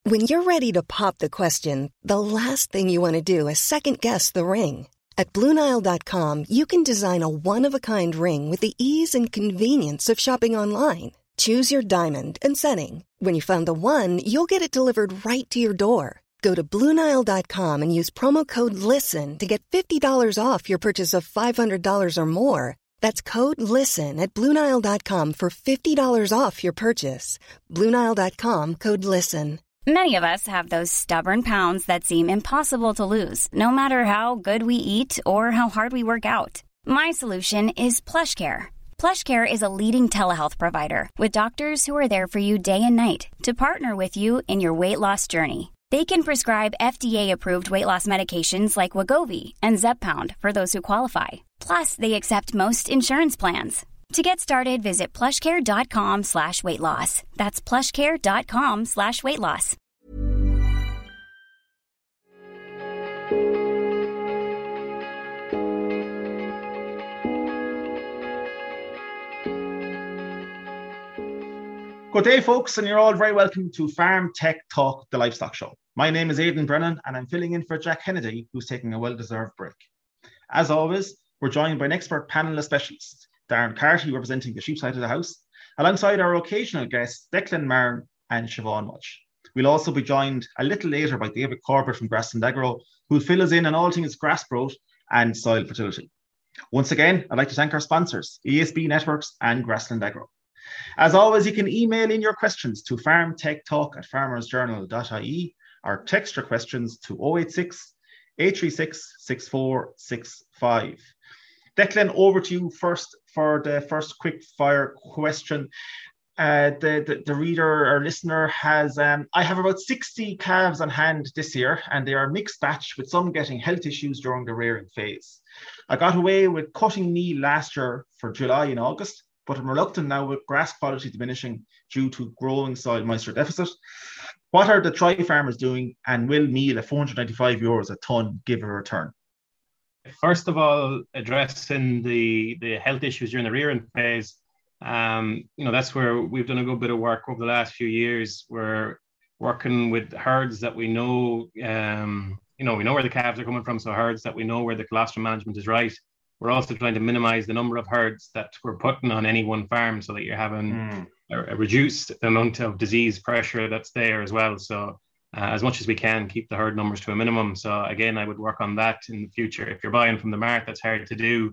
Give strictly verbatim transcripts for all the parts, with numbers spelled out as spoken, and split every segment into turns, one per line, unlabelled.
When you're ready to pop the question, the last thing you want to do is second-guess the ring. At Blue Nile dot com, you can design a one-of-a-kind ring with the ease and convenience of shopping online. Choose your diamond and setting. When you find the one, you'll get it delivered right to your door. Go to Blue Nile dot com and use promo code LISTEN to get fifty dollars off your purchase of five hundred dollars or more. That's code LISTEN at Blue Nile dot com for fifty dollars off your purchase. Blue Nile dot com, code LISTEN.
Many of us have those stubborn pounds that seem impossible to lose, no matter how good we eat or how hard we work out. My solution is PlushCare. PlushCare is a leading telehealth provider with doctors who are there for you day and night to partner with you in your weight loss journey. They can prescribe F D A-approved weight loss medications like Wegovy and Zepbound for those who qualify. Plus, they accept most insurance plans. To get started, visit plushcare.com slash weight loss. That's plushcare.com slash weight loss.
Good day, folks, and you're all very welcome to Farm Tech Talk, the livestock show. My name is Aidan Brennan, and I'm filling in for Jack Kennedy, who's taking a well-deserved break. As always, we're joined by an expert panel of specialists, Darren Carty, representing the sheep side of the house, alongside our occasional guests, Declan Martin and Siobhan Walsh. We'll also be joined a little later by David Corbett from Grassland Agro, who'll fill us in on all things grass growth and soil fertility. Once again, I'd like to thank our sponsors, E S B Networks and Grassland Agro. As always, you can email in your questions to farmtechtalk at farmersjournal dot I E or text your questions to oh eight six, eight three six, six four six five. Declan, over to you first for the first quick fire question. Uh, the, the, the reader or listener has, um, I have about sixty calves on hand this year, and they are a mixed batch with some getting health issues during the rearing phase. I got away with cutting meal last year for July and August, but I'm reluctant now with grass quality diminishing due to growing soil moisture deficit. What are the tri farmers doing, and will meal at four hundred ninety-five euros a tonne give a return?
First of all, addressing the, the health issues during the rearing phase, um, you know, that's where we've done a good bit of work over the last few years. We're working with herds that we know, um, you know, we know where the calves are coming from, so herds that we know where the colostrum management is right. We're also trying to minimize the number of herds that we're putting on any one farm so that you're having mm. a, a reduced amount of disease pressure that's there as well. So uh, as much as we can, keep the herd numbers to a minimum. So again, I would work on that in the future. If you're buying from the mart, that's hard to do.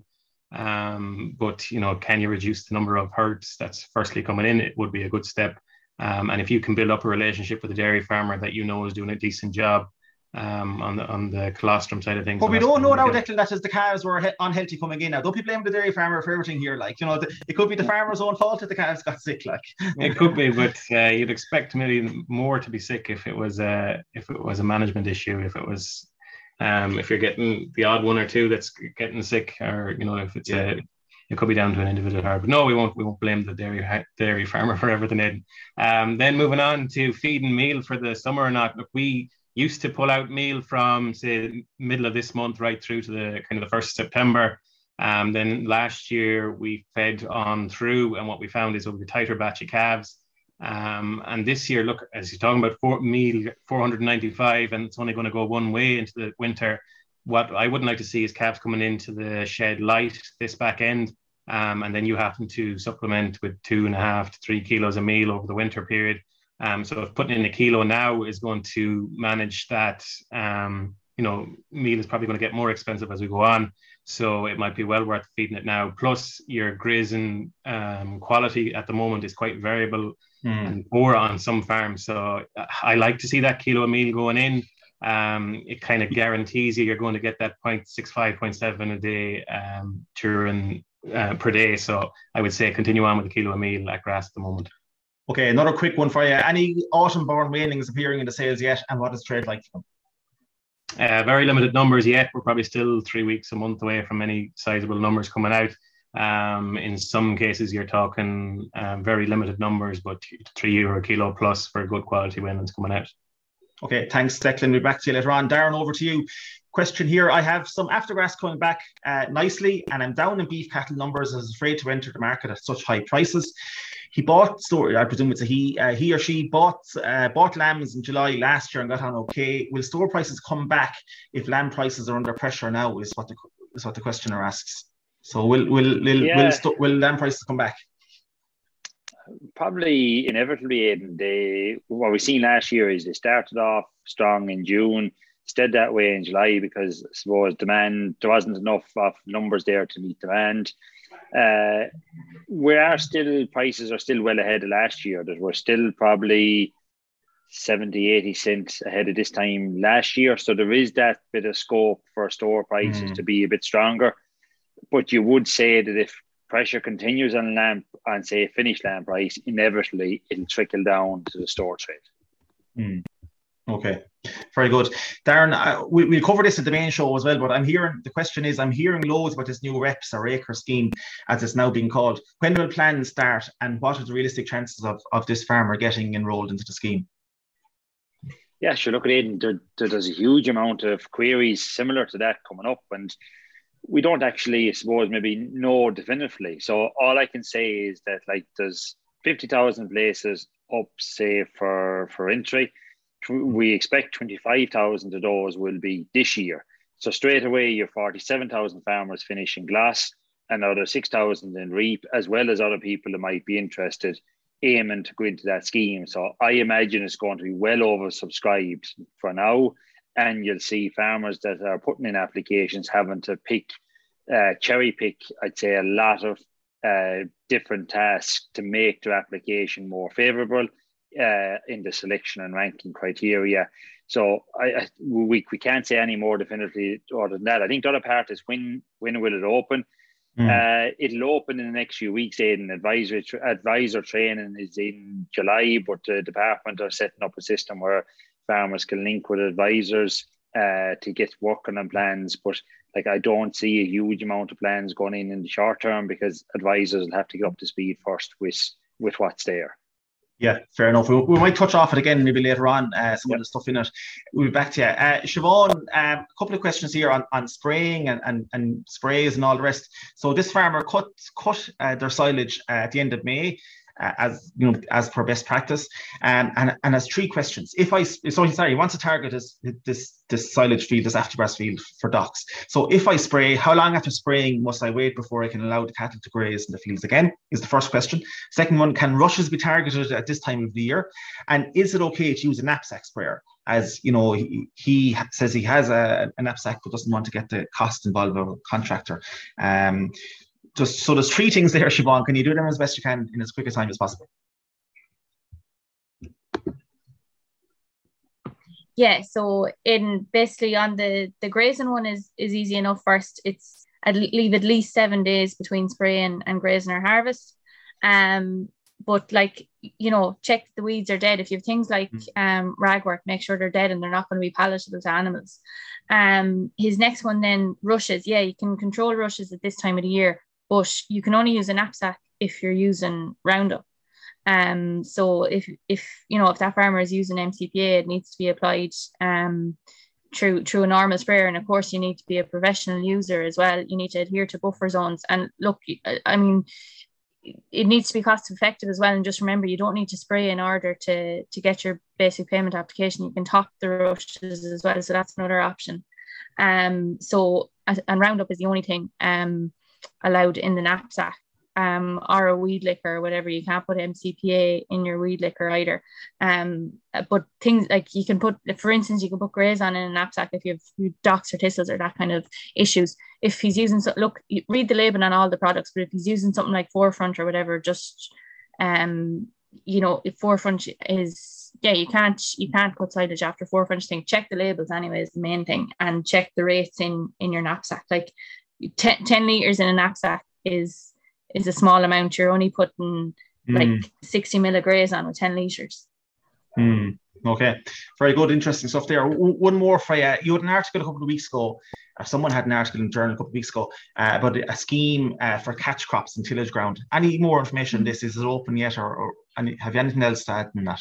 Um, but, you know, can you reduce the number of herds that's firstly coming in? It would be a good step. Um, and if you can build up a relationship with a dairy farmer that you know is doing a decent job, um on the on the colostrum side of things.
But we don't know now, Declan, that is the calves were he- unhealthy coming in now. Don't be blaming the dairy farmer for everything here. Like, you know, the, it could be the farmer's own fault that the calves got sick. Like,
it could be, but uh, you'd expect maybe more to be sick if it was a if it was a management issue. If it was, um, if you're getting the odd one or two that's getting sick, or you know, if it's yeah. a it could be down to an individual herd. But no, we won't we won't blame the dairy dairy farmer for everything. Um, then moving on to feeding meal for the summer or not. Look, we used to pull out meal from, say, middle of this month right through to the kind of the first of September. Um, then last year we fed on through, and what we found is it was a tighter batch of calves. Um, and this year, look, as you're talking about four, meal four hundred ninety-five, and it's only going to go one way into the winter. What I wouldn't like to see is calves coming into the shed light this back end, um, and then you happen to supplement with two and a half to three kilos of meal over the winter period. Um, so if putting in a kilo now is going to manage that, um, you know, meal is probably going to get more expensive as we go on. So it might be well worth feeding it now. Plus your grazing um, quality at the moment is quite variable mm. and poor on some farms. So I like to see that kilo of meal going in. Um, it kind of guarantees you you're going to get that zero point six five, zero point seven a day um, during, uh, per day. So I would say continue on with a kilo of meal at grass at the moment.
Okay, another quick one for you. Any autumn-born weanlings appearing in the sales yet, and what is trade like for them?
Uh, very limited numbers yet. We're probably still three weeks, a month away from any sizable numbers coming out. Um, in some cases, you're talking uh, very limited numbers, but three euro a kilo plus for good quality weanlings coming out.
Okay, thanks, Declan. We'll be back to you later on. Darren, over to you. question here. I have some aftergrass coming back uh, nicely, and I'm down in beef cattle numbers. I was afraid to enter the market at such high prices. He bought, store, I presume it's a he, uh, he or she bought uh, bought lambs in July last year and got on okay. Will store prices come back if lamb prices are under pressure now? Is what the is what the questioner asks. So will will will
yeah.
will, sto- will lamb prices come back?
Probably inevitably, Aidan. They what we seen last year is they started off strong in June, stayed that way in July because I suppose demand there wasn't enough of numbers there to meet demand. Uh, we are still prices are still well ahead of last year. That we're still probably seventy, eighty cents ahead of this time last year. So there is that bit of scope for store prices mm. to be a bit stronger. But you would say that if pressure continues on lamb and say finished lamb price, inevitably it'll trickle down to the store trade.
Mm. Okay, very good. Darren, uh, we, we'll cover this at the main show as well, but I'm hearing, the question is, I'm hearing loads about this new reps or acre scheme, as it's now being called. When will plans start, and what are the realistic chances of, of this farmer getting enrolled into the scheme?
Yeah, sure. Look at it. There, there, there's a huge amount of queries similar to that coming up, and we don't actually, I suppose, maybe know definitively. So all I can say is that, like, there's fifty thousand places up, say, for, for entry. We expect twenty-five thousand of those will be this year. So straight away, you're forty-seven thousand farmers finishing glass, another six thousand in reap, as well as other people that might be interested, aiming to go into that scheme. So I imagine it's going to be well oversubscribed for now. And you'll see farmers that are putting in applications having to pick, uh, cherry pick, I'd say, a lot of uh, different tasks to make their application more favourable uh, in the selection and ranking criteria. So I, I, we we can't say any more definitively other than that. I think the other part is when when will it open? Mm. Uh, it'll open in the next few weeks. Aidan, advisory tra- advisor training is in July, but the department are setting up a system where farmers can link with advisors uh, to get working on plans. But like, I don't see a huge amount of plans going in in the short term because advisors will have to get up to speed first with with what's there.
Yeah, fair enough. We, we might touch off it again maybe later on, uh, some yep. of the stuff in it. We'll be back to you. Uh, Siobhan, um, a couple of questions here on, on spraying and, and, and sprays and all the rest. So this farmer cut cut uh, their silage uh, at the end of May. Uh, as you know, as per best practice, um, and and has three questions. If I so he's sorry, he wants to target this this this silage field, this aftergrass field for ducks. So if I spray, how long after spraying must I wait before I can allow the cattle to graze in the fields again? Is the first question. Second one: can rushes be targeted at this time of the year? And is it okay to use a knapsack sprayer? As you know, he, he says he has a, a knapsack but doesn't want to get the cost involved of a contractor. Um, Just so there's three things there, Siobhan. Can you do them as best you can in as quick a time as possible?
Yeah, so in basically on the the grazing one is is easy enough. First, it's I'd leave at least seven days between spraying and grazing or harvest. Um, but like, you know, check the weeds are dead. If you have things like um ragwort, make sure they're dead and they're not going to be palatable to animals. Um, his next one then, rushes. Yeah, you can control rushes at this time of the year, but you can only use a knapsack if you're using Roundup. Um, so if if you know if that farmer is using M C P A, it needs to be applied um through through a normal sprayer, and of course you need to be a professional user as well. You need to adhere to buffer zones, and look, I mean, it needs to be cost effective as well. And just remember, you don't need to spray in order to to get your basic payment application. You can top the rushes as well, so that's another option. Um, so and Roundup is the only thing um. allowed in the knapsack, um, or a weed licker or whatever. You can't put M C P A in your weed licker either. Um, but things like you can put, for instance, you can put graze on in a knapsack if you have docks or thistles or that kind of issues. If he's using, so, look, read the label on all the products, but if he's using something like Forefront or whatever, just, um, you know, if Forefront is, yeah, you can't you can't cut silage after Forefront thing. Check the labels anyway is the main thing, and check the rates in in your knapsack. Like, ten, ten litres in a knapsack is is a small amount. You're only putting mm. like sixty mil of graze on with ten litres.
Mm. Okay, very good, interesting stuff there. W- one more for you. You had an article a couple of weeks ago, or someone had an article in the journal a couple of weeks ago uh, about a scheme uh, for catch crops and tillage ground. Any more information on this? Is it open yet, or, or any, have you anything else to add on that?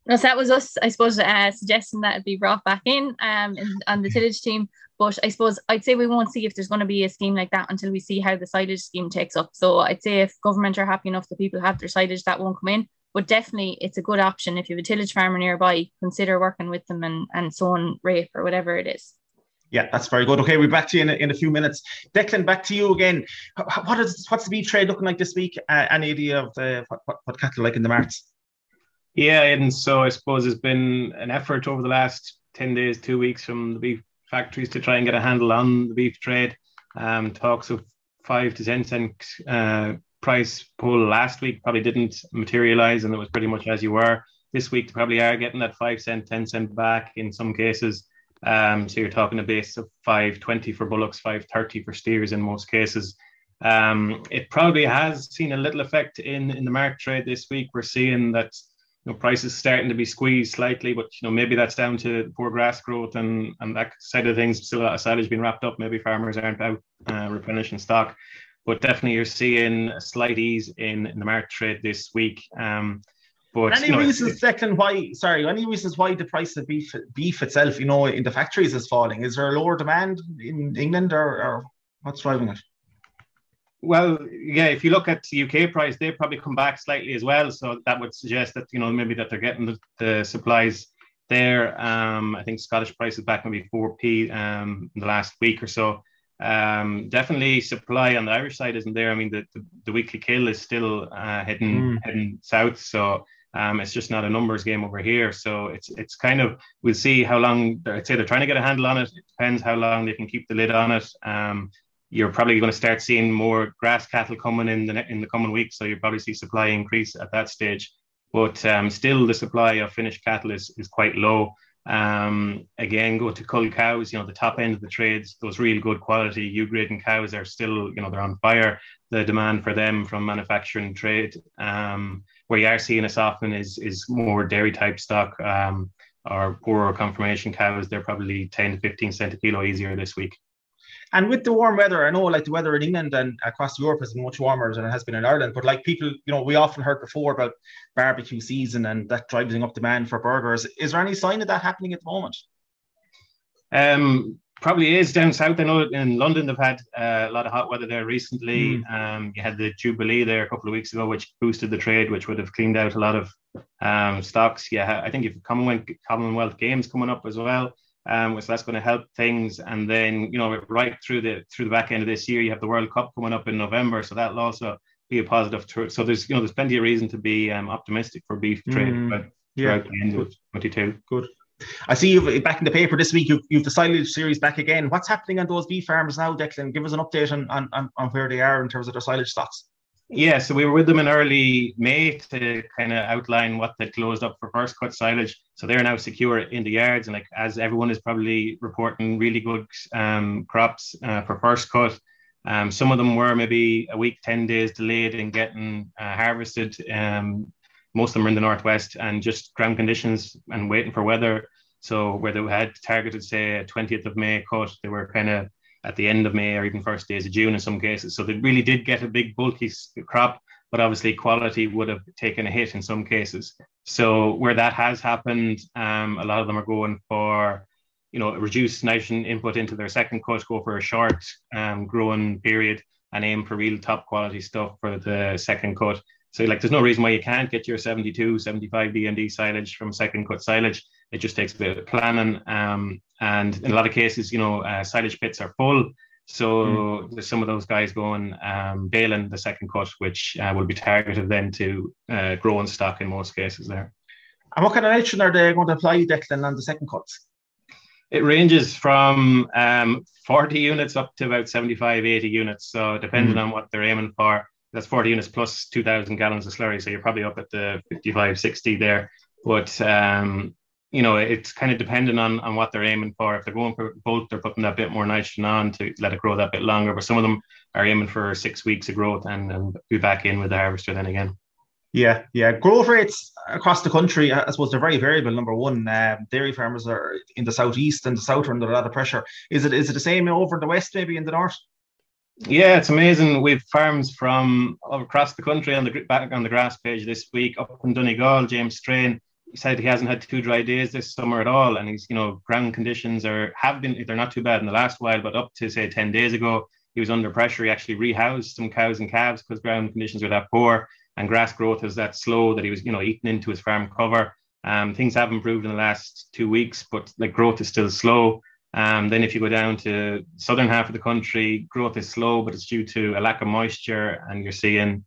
No, so that was us, I suppose, uh, suggesting that it be brought back in um in, on the tillage team. But I suppose I'd say we won't see if there's going to be a scheme like that until we see how the silage scheme takes up. So I'd say if government are happy enough that people have their silage, that won't come in. But definitely it's a good option. If you have a tillage farmer nearby, consider working with them and, and sowing rape or whatever it is.
Yeah, that's very good. Okay, we'll be back to you in a, in a few minutes. Declan, back to you again. What is what's the beef trade looking like this week? Uh, any idea of the, what, what, what cattle are like in the marts?
Yeah, and so I suppose there's been an effort over the last ten days, two weeks from the beef factories to try and get a handle on the beef trade. Um, talks of five to ten cent uh, price pull last week probably didn't materialize, and it was pretty much as you were. This week they probably are getting that five cent, ten cent back in some cases. Um, so you're talking a base of five twenty for bullocks, five thirty for steers in most cases. Um, it probably has seen a little effect in, in the market trade this week. We're seeing that you know, prices starting to be squeezed slightly, but you know maybe that's down to poor grass growth and, and that side of things. Still a lot of silage being wrapped up. Maybe farmers aren't out uh, replenishing stock, but definitely you're seeing a slight ease in, in the market trade this week. Um, But,
any
you know,
reasons, Declan, why? Sorry, any reasons why the price of beef, beef itself, you know, in the factories is falling? Is there a lower demand in England, or, or what's driving it?
Well, yeah, if you look at the U K price, they've probably come back slightly as well. So that would suggest that you know maybe that they're getting the, the supplies there. Um, I think Scottish price is back maybe four p um in the last week or so. Um, definitely supply on the Irish side isn't there. I mean, the the, the weekly kill is still uh, heading mm. heading south. So. Um, it's just not a numbers game over here. So it's it's kind of, we'll see how long, I'd say they're trying to get a handle on it. It depends how long they can keep the lid on it. Um, you're probably going to start seeing more grass cattle coming in the in the coming weeks. So you'll probably see supply increase at that stage. But um, still the supply of finished cattle is, is quite low. Um, again, go to cull cows, you know, the top end of the trades, those real good quality U-grading cows are still, you know, they're on fire. The demand for them from manufacturing trade, um, where you are seeing a softening is is more dairy type stock um, or poorer confirmation cows. They're probably ten to fifteen cent a kilo easier this week.
And with the warm weather, I know like the weather in England and across Europe has been much warmer than it has been in Ireland. But like people, you know, we often heard before about barbecue season and that driving up demand for burgers. Is there any sign of that happening at the moment?
Um, probably is down south. I know in London they've had uh, a lot of hot weather there recently. Mm. Um, you had the Jubilee there a couple of weeks ago, which boosted the trade, which would have cleaned out a lot of um, stocks. Yeah, I think you've Commonwealth Commonwealth Games coming up as well. Um, so that's going to help things, and then you know right through the through the back end of this year, you have the World Cup coming up in November, so that'll also be a positive. Tr- so there's you know there's plenty of reason to be um, optimistic for beef trade mm, throughout yeah. the end of twenty-two.
Good. I see you've back in the paper this week. You've, you've the silage series back again. What's happening on those beef farms now, Declan? Give us an update on on, on, on where they are in terms of their silage stocks.
Yeah, so we were with them in early May to kind of outline what they'd closed up for first cut silage. So they're now secure in the yards, and like as everyone is probably reporting, really good um, crops uh, for first cut. Um, some of them were maybe a week, ten days delayed in getting uh, harvested. Um, most of them are in the northwest, and just ground conditions and waiting for weather. So where they had targeted, say, twentieth of May cut, they were kind of at the end of May or even first days of June in some cases. So they really did get a big bulky crop, but obviously quality would have taken a hit in some cases. So where that has happened, um, a lot of them are going for, you know, reduced nitrogen input into their second cut, go for a short um, growing period and aim for real top quality stuff for the second cut. So like, there's no reason why you can't get your seventy-two, seventy-five B M D silage from second cut silage. It just takes a bit of planning. Um, and in a lot of cases, you know, uh, silage pits are full. So mm. there's some of those guys going um, baling the second cut, which uh, will be targeted then to uh, growing stock in most cases there.
And what kind of nitrogen are they going to apply, Declan, on the second cuts?
It ranges from um, forty units up to about seventy-five, eighty units. So depending mm. on what they're aiming for, that's forty units plus two thousand gallons of slurry. So you're probably up at the fifty-five, sixty there. But, um, you know, it's kind of dependent on, on what they're aiming for. If they're going for bulk, they're putting that bit more nitrogen on to let it grow that bit longer. But some of them are aiming for six weeks of growth and, and be back in with the harvester then again.
Yeah, yeah. Growth rates across the country, I suppose they're very variable. Number one, uh, dairy farmers are in the southeast and the south are under a lot of pressure. Is it is it the same over in the west, maybe in the north?
Yeah, it's amazing. We've farms from across the country on the back on the grass page this week. Up in Donegal, James Strain, he said he hasn't had two dry days this summer at all, and he's, you know, ground conditions are have been they're not too bad in the last while, but up to say ten days ago, he was under pressure. He actually rehoused some cows and calves because ground conditions were that poor and grass growth is that slow that he was, you know, eating into his farm cover. Um, things have improved in the last two weeks, but like growth is still slow. Um, then if you go down to southern half of the country, growth is slow, but it's due to a lack of moisture, and you're seeing,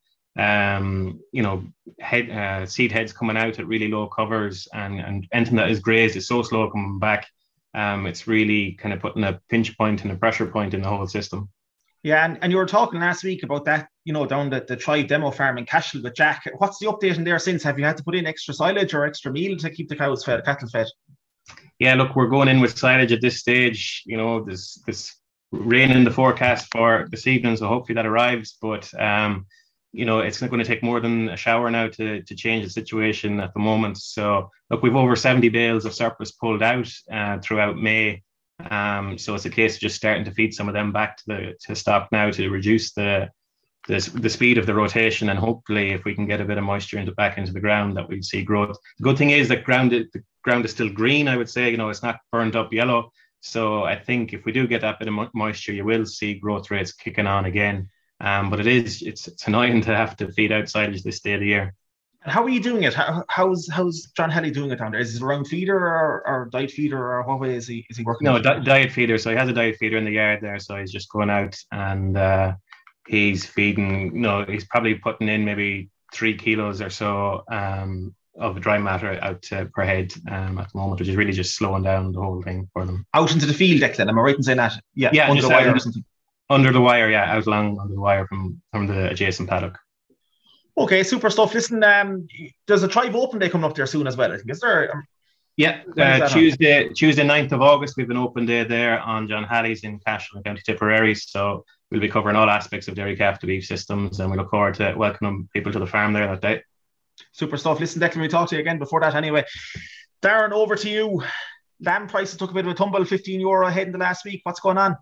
um, you know, head uh, seed heads coming out at really low covers, and and anything that is grazed is so slow coming back. Um, it's really kind of putting a pinch point and a pressure point in the whole system.
Yeah, and, and you were talking last week about that, you know, down the, the Tribe demo farm in Cashel with Jack. What's the update in there since? Have you had to put in extra silage or extra meal to keep the cows fed, cattle fed?
Yeah, look, we're going in with silage at this stage. You know, there's this rain in the forecast for this evening, so hopefully that arrives. But, um, you know, it's not going to take more than a shower now to, to change the situation at the moment. So, look, we've over seventy bales of surplus pulled out uh, throughout May. Um, so it's a case of just starting to feed some of them back to the to stock now to reduce the, the the speed of the rotation, and hopefully if we can get a bit of moisture into back into the ground, that we'd see growth. The good thing is that ground the ground is still green. I would say, you know, it's not burnt up yellow. So I think if we do get that bit of mo- moisture, you will see growth rates kicking on again. Um, but it is it's it's annoying to have to feed out silage this day of the year.
How are you doing it? How, how's how's John Halley doing it down there? Is it a round feeder or, or diet feeder, or what way is he is he working?
No, di- diet feeder. So he has a diet feeder in the yard there. So he's just going out and uh, he's feeding. You know, he's probably putting in maybe three kilos or so um, of dry matter out uh, per head um, at the moment, which is really just slowing down the whole thing for them.
Out into the field, Declan. Am I right in saying that? Yeah,
yeah,
under the wire
under,
or something.
Under the wire, yeah, out along under the wire from from the adjacent paddock.
Okay, super stuff. Listen, um, there's a Tribe Open Day coming up there soon as well, I think. Is there? Um,
yeah, uh, Tuesday, on? Tuesday ninth of August, we have an open day there on John Halley's in Cashel in County Tipperary. So we'll be covering all aspects of dairy calf to beef systems, and we look forward to welcoming people to the farm there that day.
Super stuff. Listen, Declan, we talked to you again before that anyway. Darren, over to you. Lamb prices took a bit of a tumble, fifteen euro ahead in the last week. What's going on?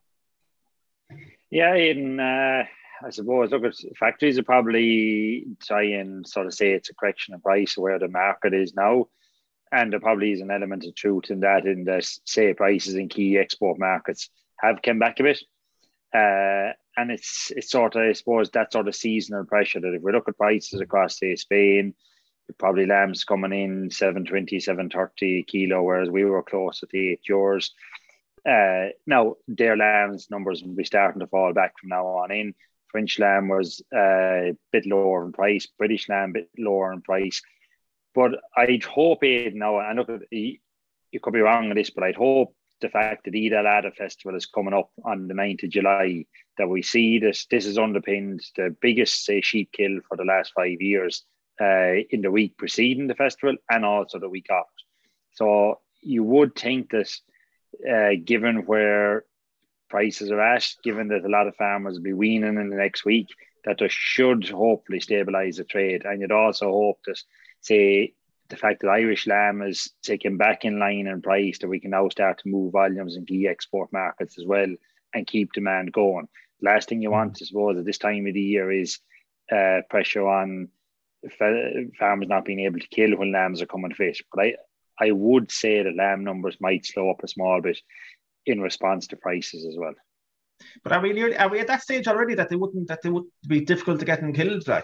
Yeah, Aidan, uh, I suppose, look, at factories are probably try and sort of say it's a correction of price where the market is now. And there probably is an element of truth in that, in that, say, prices in key export markets have come back a bit. Uh, and it's it's sort of, I suppose, that sort of seasonal pressure that if we look at prices across, say, Spain, probably lambs coming in seven twenty, seven thirty a kilo, whereas we were closer to eight euros. Uh, now, their lambs numbers will be starting to fall back from now on in. French lamb was uh, a bit lower in price, British lamb a bit lower in price. But I'd hope, Aidan, now, and look, you could be wrong on this, but I'd hope the fact that Eid al-Adha festival is coming up on the ninth of July, that we see this, this is underpinned the biggest, say, sheep kill for the last five years uh, in the week preceding the festival and also the week after. So you would think that uh, given where prices are at, given that a lot of farmers will be weaning in the next week, that there should hopefully stabilise the trade. And you'd also hope that, say, the fact that Irish lamb is taken back in line in price, that we can now start to move volumes in key export markets as well and keep demand going. The last thing you want, I suppose, at this time of the year is uh, pressure on farmers not being able to kill when lambs are coming fit. But I, I would say that lamb numbers might slow up a small bit in response to prices as well.
But are we are we at that stage already that they wouldn't that they would be difficult to get them killed, like?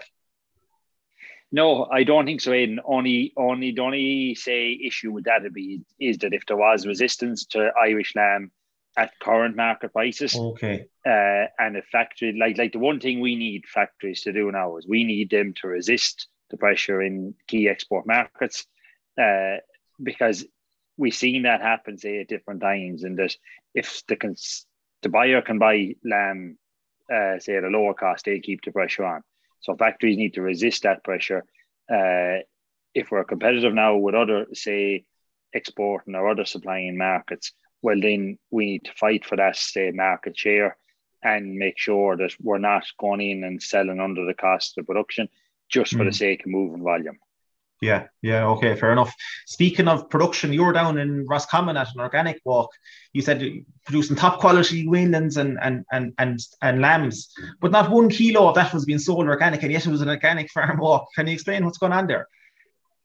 No, I don't think so, Aidan. Only, only, the only say issue with that would be is that if there was resistance to Irish lamb at current market prices,
okay,
uh, and a factory like like the one thing we need factories to do now is we need them to resist the pressure in key export markets, uh, because we've seen that happen, say, at different times, and that if the cons- the buyer can buy lamb, uh, say, at a lower cost, they keep the pressure on. So factories need to resist that pressure. Uh, if we're competitive now with other, say, exporting or other supplying markets, well, then we need to fight for that, say, market share and make sure that we're not going in and selling under the cost of production just for mm. the sake of moving volume.
Yeah, yeah, okay, fair enough. Speaking of production, you were down in Roscommon at an organic walk. You said producing top quality weanlings and and and and and lambs, but not one kilo of that was being sold organic, and yet it was an organic farm walk. Can you explain what's going on there?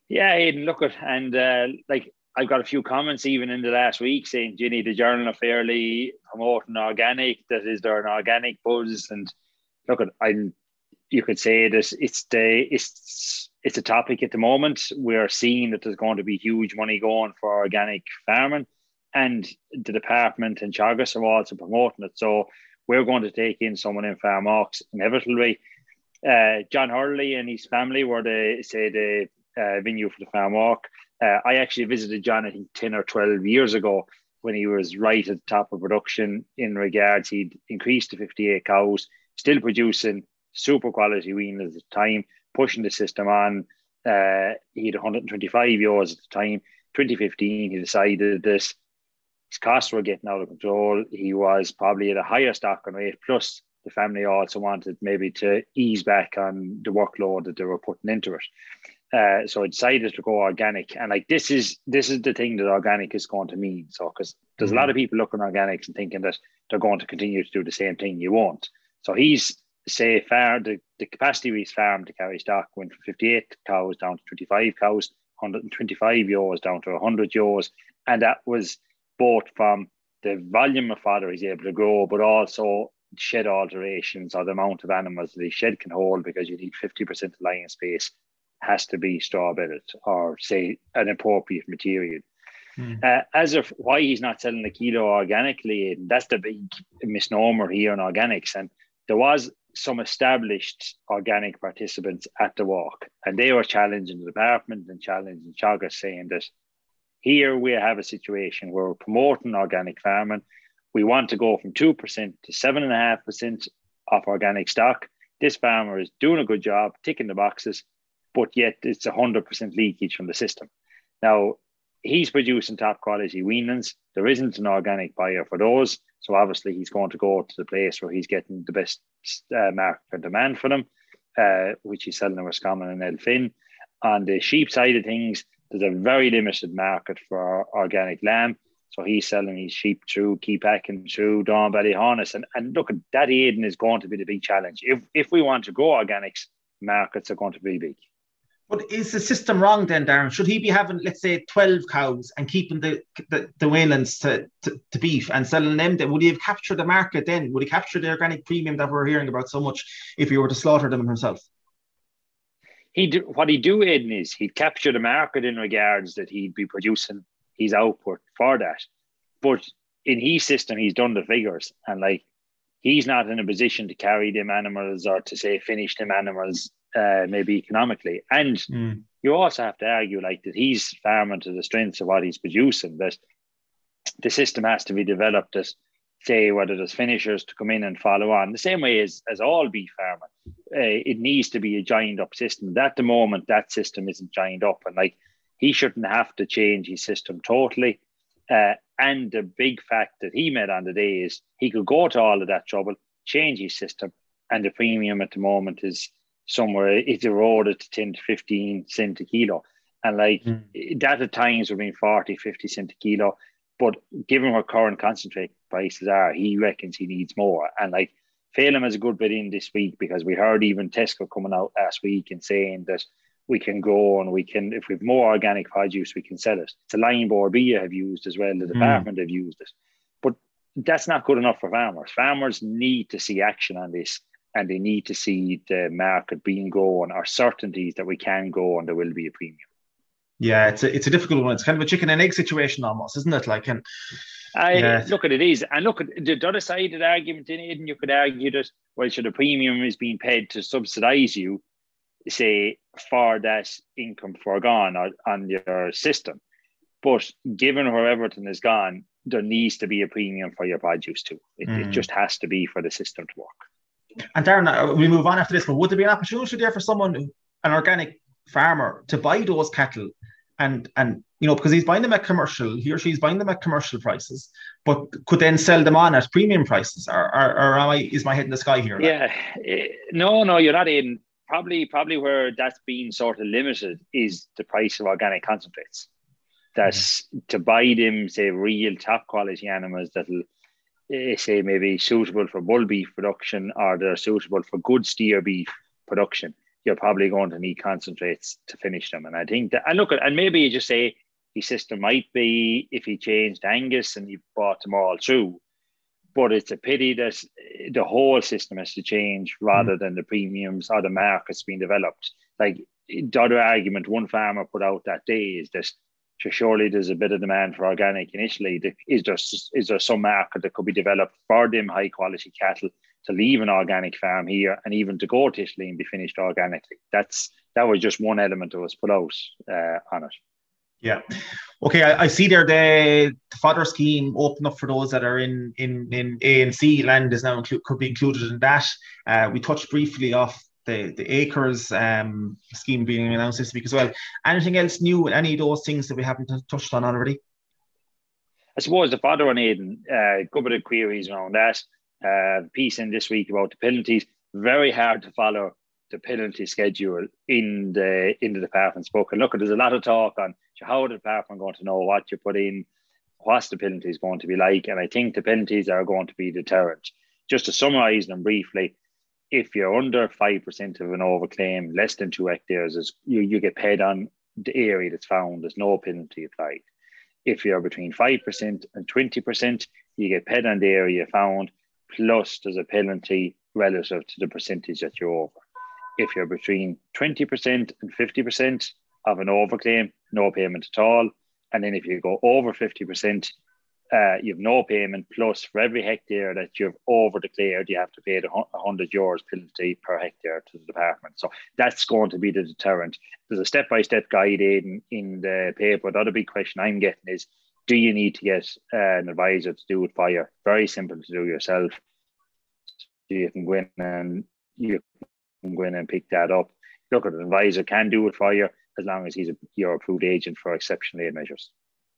Yeah, Aidan, look at, and uh, like I've got a few comments even in the last week saying, Ginny, the Journal are fairly promoting organic, that is there an organic buzz? And look at, I'm, you could say this, it's the, it's, it's a topic at the moment. We're seeing that there's going to be huge money going for organic farming, and the department and Teagasc are also promoting it. So we're going to take in someone in Farm Ox inevitably. Uh, John Hurley and his family were the, say, the uh, venue for the Farm Walk. Uh, I actually visited John, I think, ten or twelve years ago when he was right at the top of production in regards. He'd increased to fifty-eight cows, still producing super quality weaners at the time, pushing the system on. Uh, he had one hundred twenty-five ewes at the time. twenty fifteen, he decided that his costs were getting out of control. He was probably at a higher stocking rate, plus the family also wanted maybe to ease back on the workload that they were putting into it. Uh, so I decided to go organic. And like this is this is the thing that organic is going to mean. So because there's mm. a lot of people looking at organics and thinking that they're going to continue to do the same thing. You won't. So he's say farm the, the capacity of his farm to carry stock went from fifty-eight cows down to twenty-five cows, one hundred twenty-five ewes down to one hundred ewes. And that was both from the volume of fodder he's able to grow, but also shed alterations or the amount of animals that his shed can hold, because you need fifty percent of lying space has to be straw bedded or say an appropriate material. Mm. Uh, as of why he's not selling a kilo organically, that's the big misnomer here in organics. And there was some established organic participants at the walk, and they were challenging the department and challenging Teagasc, saying that here we have a situation where we're promoting organic farming. We want to go from two percent to seven point five percent of organic stock. This farmer is doing a good job, ticking the boxes, but yet it's one hundred percent leakage from the system. Now, he's producing top quality weanlings. There isn't an organic buyer for those. So obviously he's going to go to the place where he's getting the best uh, market and demand for them, uh, which he's selling in Roscommon and Elphin. On the sheep side of things, there's a very limited market for organic lamb. So he's selling his sheep through Keepack and through Dawn Ballyhonus. And, and look, that Aidan is going to be the big challenge. If if we want to grow organics, markets are going to be big.
But is the system wrong then, Darren? Should he be having, let's say, twelve cows and keeping the the, the weanlings to, to, to beef and selling them? Then would he have captured the market then? Would he capture the organic premium that we're hearing about so much if he were to slaughter them himself?
He do, what he'd do, Aidan, is he'd capture the market in regards that he'd be producing his output for that. But in his system, he's done the figures, and like he's not in a position to carry them animals or to say finish them animals uh, maybe economically. And mm. you also have to argue like that he's farming to the strengths of what he's producing, that the system has to be developed as say whether there's finishers to come in and follow on the same way as, as all beef farming. Uh, it needs to be a joined up system. At the moment, that system isn't joined up, and like he shouldn't have to change his system totally. Uh, and the big fact that he made on the day is he could go to all of that trouble, change his system, and the premium at the moment is somewhere, it's eroded to ten to fifteen cent a kilo. And like mm. that at times would be forty, fifty cent a kilo. But given what current concentrate prices are, he reckons he needs more. And like Phelim has a good bit in this week, because we heard even Tesco coming out last week and saying that we can grow and we can, if we have more organic produce, we can sell it. It's a line board B have used as well. The department mm. have used it. But that's not good enough for farmers. Farmers need to see action on this, and they need to see the market being grown, or certainties that we can grow and there will be a premium.
Yeah, it's a, it's a difficult one. It's kind of a chicken and egg situation almost, isn't it? Like, and
I
yeah.
look at it is, and look at the other side of the argument in it, and you could argue that, well, should a premium is being paid to subsidise you, say, for that income foregone or, on your system. But given where everything is gone, there needs to be a premium for your produce too. It, mm. it just has to be for the system to work.
And Darren, we move on after this, but would there be an opportunity there for someone, an organic farmer, to buy those cattle and, and you know, because he's buying them at commercial, he or she's buying them at commercial prices, but could then sell them on at premium prices? Or, or, or am I, is my head in the sky here?
Yeah, like? no, no, you're not in. Probably, probably where that's being sort of limited is the price of organic concentrates. That's mm-hmm. to buy them, say, real top quality animals that'll uh, say maybe suitable for bull beef production, or they're suitable for good steer beef production. you're probably going to need concentrates to finish them. And I think that, and look at, and maybe you just say his system might be if he changed Angus and he brought them all through. But it's a pity that the whole system has to change rather mm. than the premiums or the markets being developed. Like the other argument one farmer put out that day is that surely there's a bit of demand for organic initially. Is there, is there some market that could be developed for them high quality cattle to leave an organic farm here and even to go to Italy and be finished organically? That's that was just one element that was put out uh, on it.
Yeah. Okay, I, I see there the, the fodder scheme open up for those that are in in, in A and C land is now inclu- could be included in that. Uh, we touched briefly off the, the acres um, scheme being announced this week as well. Anything else new? Any of those things that we haven't t- touched on already?
I suppose the fodder on Aidan, a uh, good bit of queries around that. Uh, piece in this week about the penalties. Very hard to follow the penalty schedule in the in the department's book. And look, there's a lot of talk on how the department going to know what you put in, what's the penalties going to be like. And I think the penalties are going to be deterrent. Just to summarise them briefly, if you're under five percent of an overclaim, less than two hectares, is you, you get paid on the area that's found. There's no penalty applied. If you're between five percent and twenty percent, you get paid on the area found, plus there's a penalty relative to the percentage that you're over. If you're between twenty percent and fifty percent of an overclaim, no payment at all. And then if you go over fifty percent, uh, you have no payment, plus for every hectare that you've over declared, you have to pay the one hundred euros penalty per hectare to the department. So that's going to be the deterrent. There's a step-by-step guide in, in the paper. The other big question I'm getting is, do you need to get uh, an advisor to do it for you? Very simple to do yourself. So you can go in and you can go in and pick that up. Look, an advisor can do it for you as long as he's a, your approved agent for exceptional aid measures.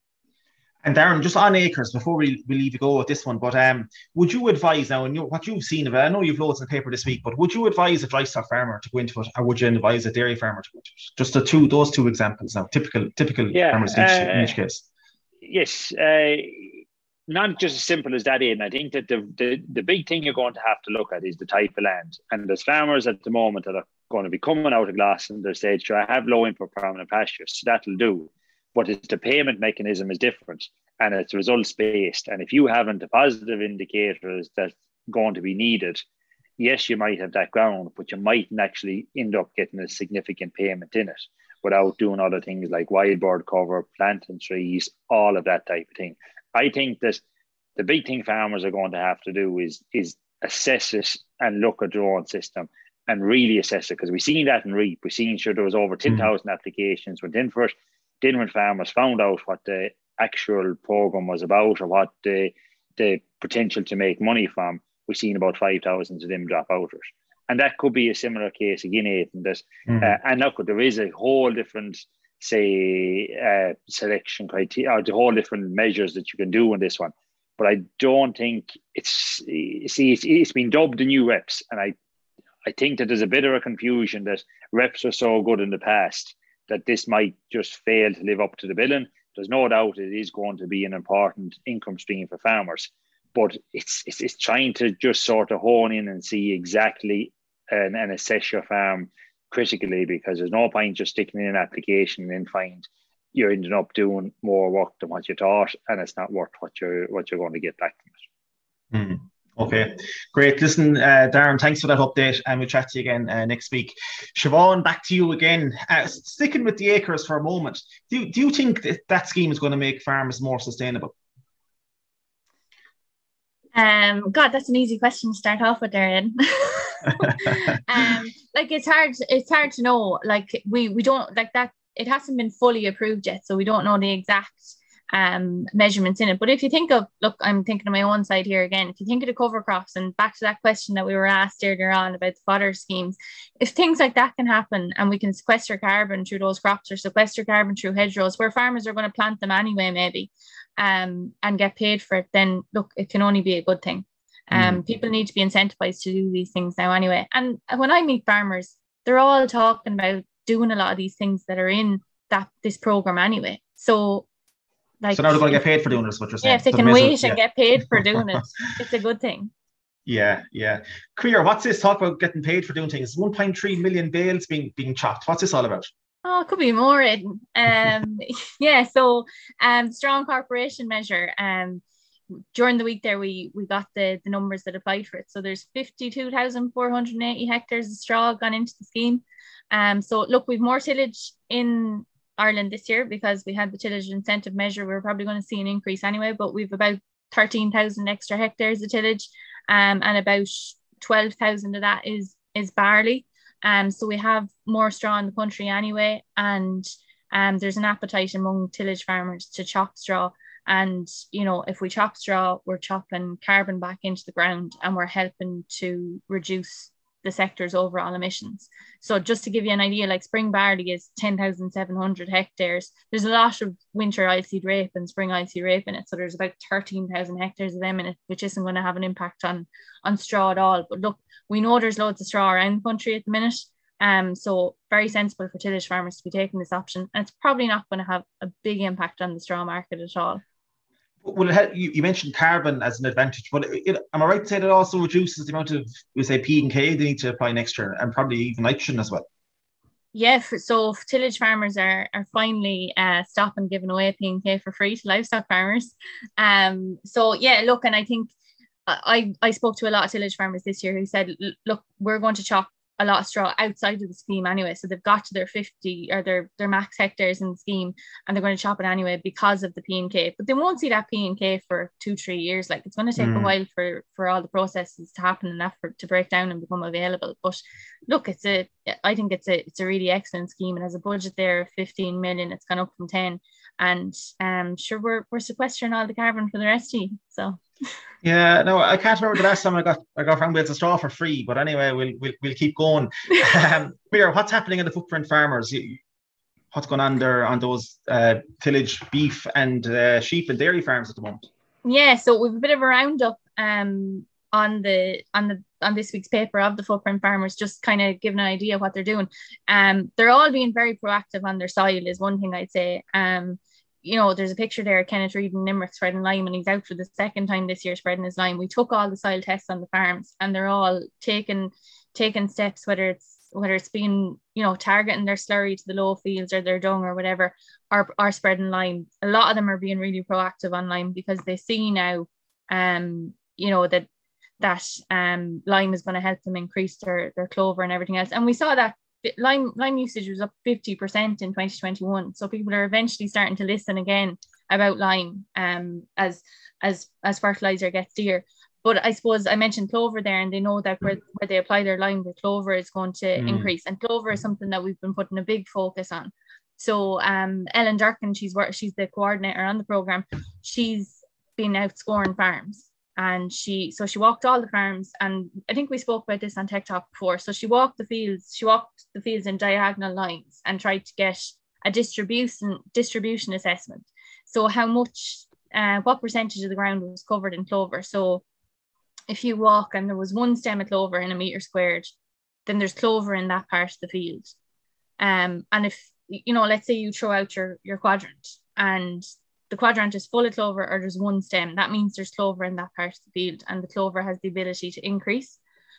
And Darren, just on acres, before we, we leave you go with this one, but um, would you advise now, and you, what you've seen of it, I know you've loads in the paper this week, but would you advise a dry stock farmer to go into it, or would you advise a dairy farmer to go into it? Just the two, those two examples now, typical typical yeah, farmers in, uh, each, in each case.
Yes, uh, not just as simple as that, Aidan. I think that the, the the big thing you're going to have to look at is the type of land. And there's farmers at the moment that are going to be coming out of Glass and they're saying, sure, I have low input permanent pastures, so that'll do. But it's the payment mechanism is different and it's results based. And if you haven't the positive indicators that's going to be needed, yes, you might have that ground, but you mightn't actually end up getting a significant payment in it without doing other things like wild bird cover, planting trees, all of that type of thing. I think that the big thing farmers are going to have to do is, is assess it and look at their own system and really assess it, because we've seen that in REAP. We've seen sure there was over ten thousand mm. applications went in for it. Then when farmers found out what the actual program was about or what the the potential to make money from, we've seen about five thousand of them drop out of it. And that could be a similar case again, Aidan. That, mm. uh, and look, there is a whole different, say, uh, selection criteria, or the whole different measures that you can do in this one. But I don't think it's, see, it's, it's been dubbed the new reps. And I, I think that there's a bit of a confusion that reps were so good in the past that this might just fail to live up to the billing. There's no doubt it is going to be an important income stream for farmers, but it's it's, it's trying to just sort of hone in and see exactly and, and assess your farm critically, because there's no point just sticking in an application and then find you're ending up doing more work than what you thought, and it's not worth what you're what you're going to get back from it.
Mm. Okay, great. Listen, uh, Darren, thanks for that update, and we'll chat to you again uh, next week. Siobhan, back to you again. Uh, sticking with the acres for a moment, do, do you think that, that scheme is going to make farmers more sustainable?
Um, God, that's an easy question to start off with, Darren. um, like it's hard, it's hard to know. Like we we don't like that. It hasn't been fully approved yet, so we don't know the exact um measurements in it. But if you think of, look, I'm thinking of my own side here again, if you think of the cover crops, and back to that question that we were asked earlier on about the fodder schemes, if things like that can happen and we can sequester carbon through those crops or sequester carbon through hedgerows where farmers are going to plant them anyway maybe um and get paid for it, then look, it can only be a good thing. Um mm. People need to be incentivized to do these things now anyway. And when I meet farmers, they're all talking about doing a lot of these things that are in that this program anyway. So Like,
so now they're going to get paid for doing this, what you're saying.
Yeah, if they
so
can
the
wait
misery,
and
yeah.
get paid for doing it, it's a good thing.
Yeah, yeah. Queer, what's this talk about getting paid for doing things? one point three million bales being being chopped. What's this all about?
Oh, it could be more. Aidan. Um, yeah. So, um, strong corporation measure. Um, during the week there, we we got the the numbers that applied for it. So there's fifty-two thousand four hundred eighty hectares of straw gone into the scheme. Um, so look, we've more tillage in Ireland this year because we had the tillage incentive measure. We're probably going to see an increase anyway, but we've about thirteen thousand extra hectares of tillage. Um, and about twelve thousand of that is is barley. Um, so we have more straw in the country anyway, and um, there's an appetite among tillage farmers to chop straw. And you know, if we chop straw, we're chopping carbon back into the ground, and we're helping to reduce the sector's overall emissions. So just to give you an idea, like spring barley is ten thousand seven hundred hectares. There's a lot of winter oilseed rape and spring oilseed rape in it. So there's about thirteen thousand hectares of them in it, which isn't going to have an impact on, on straw at all. But look, we know there's loads of straw around the country at the minute. Um, so very sensible for tillage farmers to be taking this option. And it's probably not going to have a big impact on the straw market at all.
Well, it had, you, you mentioned carbon as an advantage, but it, it, am I right to say that it also reduces the amount of, we say, P and K they need to apply next year, and probably even nitrogen as well?
Yeah, for, so tillage farmers are are finally uh, stopping giving away P and K for free to livestock farmers. Um, so yeah, look, and I think I I spoke to a lot of tillage farmers this year who said, look, we're going to chop a lot of straw outside of the scheme anyway. So they've got to their fifty or their, their max hectares in the scheme, and they're going to chop it anyway because of the P and K. But they won't see that P and K for two, three years. Like it's going to take mm. a while for, for all the processes to happen and that for, to break down and become available. But look, it's a, I think it's a, it's a really excellent scheme. It has a budget there of fifteen million. It's gone up from ten, and um, sure, we're, we're sequestering all the carbon for the rest of you. So.
Yeah, no, I can't remember the last time I got I got round with a straw for free, but anyway, we'll we'll, we'll keep going. Um, Mira, what's happening in the footprint farmers? What's going on there on those uh, tillage, beef, and uh, sheep and dairy farms at the moment?
Yeah, so we've a bit of a roundup um on the on the on this week's paper of the footprint farmers, just kind of giving an idea of what they're doing. Um, they're all being very proactive on their soil is one thing I'd say. Um. You know, there's a picture there of Kenneth Reid in Limerick spreading lime, and he's out for the second time this year spreading his lime. We took all the soil tests on the farms, and they're all taking taking steps, whether it's whether it's being, you know, targeting their slurry to the low fields or their dung or whatever, are, are spreading lime. A lot of them are being really proactive on lime because they see now, um, you know, that that um lime is going to help them increase their, their clover and everything else. And we saw that lime lime usage was up fifty percent in twenty twenty-one, so people are eventually starting to listen again about lime um as as as fertilizer gets dear. But I suppose I mentioned clover there, and they know that where, where they apply their lime, the clover is going to mm. increase, and clover is something that we've been putting a big focus on. So um Ellen Durkin, she's she's the coordinator on the program, she's been out scoring farms. And she, so she walked all the farms, and I think we spoke about this on Tech Talk before. So she walked the fields, she walked the fields in diagonal lines and tried to get a distribution distribution assessment. So how much, uh, what percentage of the ground was covered in clover. So if you walk and there was one stem of clover in a metre squared, then there's clover in that part of the field. Um, and if, you know, let's say you throw out your, your quadrant and the quadrant is full of clover, or there's one stem, that means there's clover in that part of the field, and the clover has the ability to increase.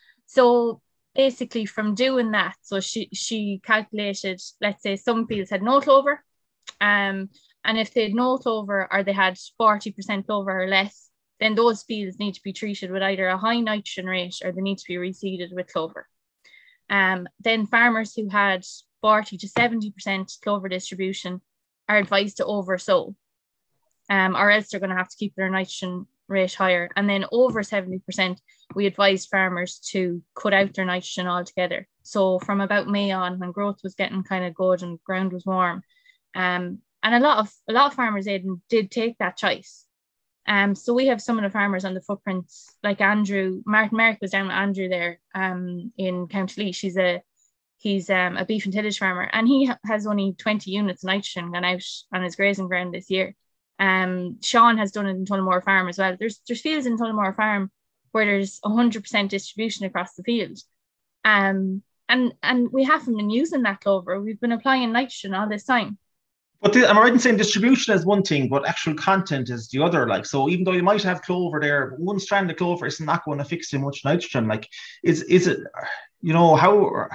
So basically from doing that, so she she calculated, let's say some fields had no clover, um, and if they had no clover or they had forty percent clover or less, then those fields need to be treated with either a high nitrogen rate or they need to be reseeded with clover. Um, then farmers who had forty to seventy percent clover distribution are advised to oversow. Um, or else they're going to have to keep their nitrogen rate higher. And then over seventy percent, we advised farmers to cut out their nitrogen altogether. So from about May on, when growth was getting kind of good and ground was warm, um, and a lot of a lot of farmers did, did take that choice. Um, so we have some of the farmers on the footprints, like Andrew, Martin Merrick was down with Andrew there um, in County Lee. She's a He's um, a beef and tillage farmer, and he has only twenty units of nitrogen gone out on his grazing ground this year. Um, Sean has done it in Tullamore Farm as well. There's there's fields in Tullamore Farm where there's one hundred percent distribution across the field. Um, and, and we haven't been using that clover. We've been applying nitrogen all this time.
But the, am I right in saying distribution is one thing, but actual content is the other? Like, so even though you might have clover there, one strand of clover is not going to fix too much nitrogen. Like, is is it, you know, how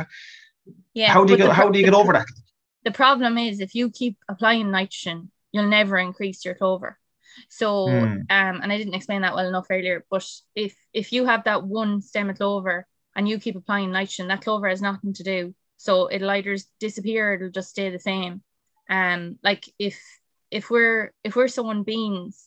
yeah,
how do you get
the,
how do you get over that?
The problem is if you keep applying nitrogen, you'll never increase your clover. So, hmm. um, and I didn't explain that well enough earlier, but if if you have that one stem of clover and you keep applying nitrogen, that clover has nothing to do. So it'll either disappear or it'll just stay the same. Um, like if if we're if we're sowing beans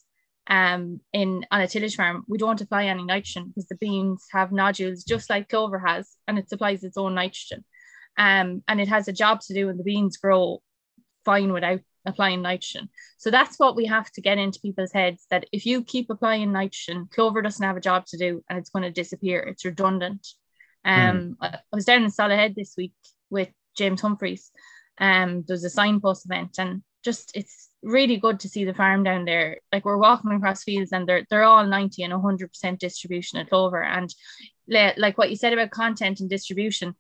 um in on a tillage farm, we don't apply any nitrogen because the beans have nodules just like clover has, and it supplies its own nitrogen. Um, and it has a job to do, and the beans grow fine without applying nitrogen. So that's what we have to get into people's heads, that if you keep applying nitrogen, clover doesn't have a job to do and it's going to disappear. It's redundant. Um, mm. I was down in Salahead this week with James Humphreys. Um, there's a signpost event, and just it's really good to see the farm down there. Like, we're walking across fields and they're they're all ninety and one hundred percent distribution of clover. And le- like what you said about content and distribution,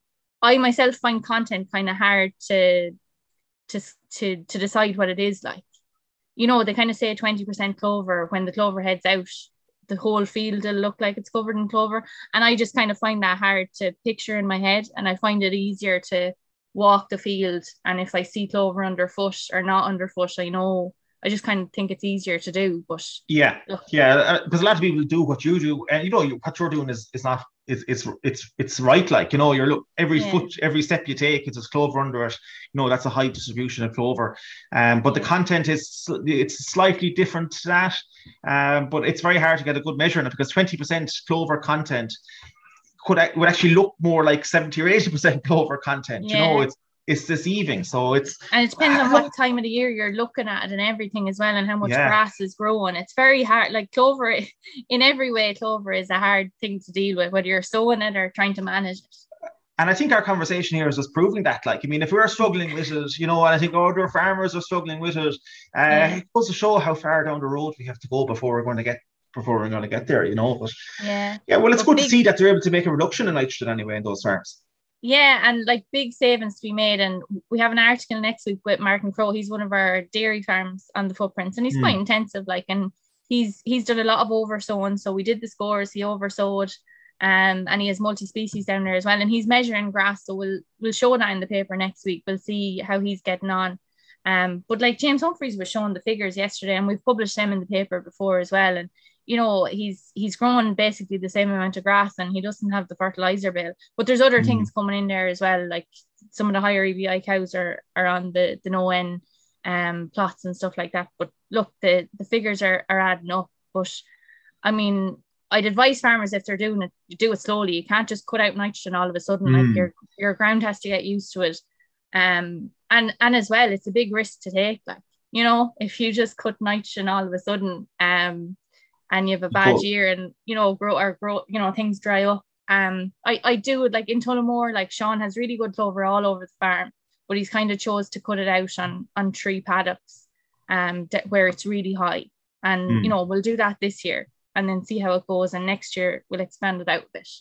I myself find content kind of hard to to to to decide what it is like. You know, they kind of say twenty percent clover. When the clover heads out, the whole field will look like it's covered in clover. And I just kind of find that hard to picture in my head. And I find it easier to walk the field, and if I see clover underfoot or not underfoot, I know, I just kind of think it's easier to do. But
yeah, look. yeah, because a lot of people do what you do, and you know, you, what you're doing is is not it's it's it's it's right. Like, you know, you're look every yeah. foot, every step you take, it's clover under it. You know, that's a high distribution of clover. Um, but yeah. the content is it's slightly different to that. Um, but it's very hard to get a good measure in it, because twenty percent clover content could would actually look more like seventy or eighty percent clover content. Yeah. You know, it's it's deceiving. So it's
and it depends on what time of the year you're looking at it and everything as well, and how much yeah. grass is growing. It's very hard. Like, clover, in every way, clover is a hard thing to deal with, whether you're sowing it or trying to manage it.
And I think our conversation here is just proving that. Like, I mean, if we're struggling with it, you know, and I think other farmers are struggling with it, uh, yeah. it goes to show how far down the road we have to go before we're going to get before we're going to get there, you know. But
yeah,
yeah. Well, it's
but
good
big,
to see that they're able to make a reduction in nitrogen anyway in those farms.
Yeah, and like big savings to be made. And we have an article next week with Martin Crowe. He's one of our dairy farms on the footprints, and he's mm. quite intensive. Like, and he's he's done a lot of oversowing. So we did the scores. He oversowed. Um, and he has multi-species down there as well, and he's measuring grass, so we'll we'll show that in the paper next week. We'll see how he's getting on. Um, but like James Humphreys was showing the figures yesterday, and we've published them in the paper before as well. And you know, he's he's growing basically the same amount of grass, and he doesn't have the fertilizer bill. But there's other mm. things coming in there as well, like some of the higher E B I cows are are on the the no N um plots and stuff like that. But look, the the figures are are adding up. But I mean, I'd advise farmers, if they're doing it, you do it slowly. You can't just cut out nitrogen all of a sudden. Mm. Like, your your ground has to get used to it. Um, and and as well, it's a big risk to take. Like, you know, if you just cut nitrogen all of a sudden, um, and you have a bad cool. year, and you know, grow or grow, you know, things dry up. Um, I I do it like in Tullamore. Like, Sean has really good clover all over the farm, but he's kind of chose to cut it out on on three paddocks, um, that, where it's really high. And mm. you know, we'll do that this year, and then see how it goes. And next year we'll expand it out a bit.